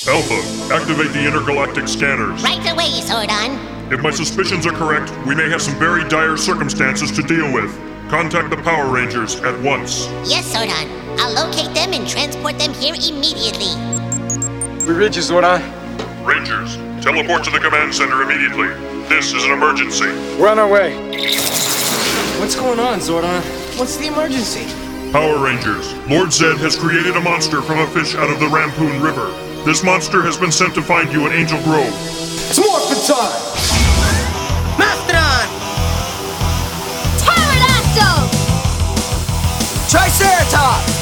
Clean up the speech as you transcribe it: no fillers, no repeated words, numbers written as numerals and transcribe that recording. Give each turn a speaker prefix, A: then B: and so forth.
A: Alpha, activate the intergalactic scanners.
B: Right away, Zordon.
A: If my suspicions are correct, we may have some very dire circumstances to deal with. Contact the Power Rangers at once.
B: Yes, Zordon. I'll locate them and transport them here immediately.
C: We read you, Zordon.
A: Rangers, teleport to the command center immediately. This is an emergency.
C: We're on our way.
D: What's going on, Zordon? What's the emergency?
A: Power Rangers, Lord Zed has created a monster from a fish out of the Rampoon River. This monster has been sent to find you in Angel Grove.
D: It's morphin' time!
E: Mastodon!
F: Pterodactyl!
E: Triceratops!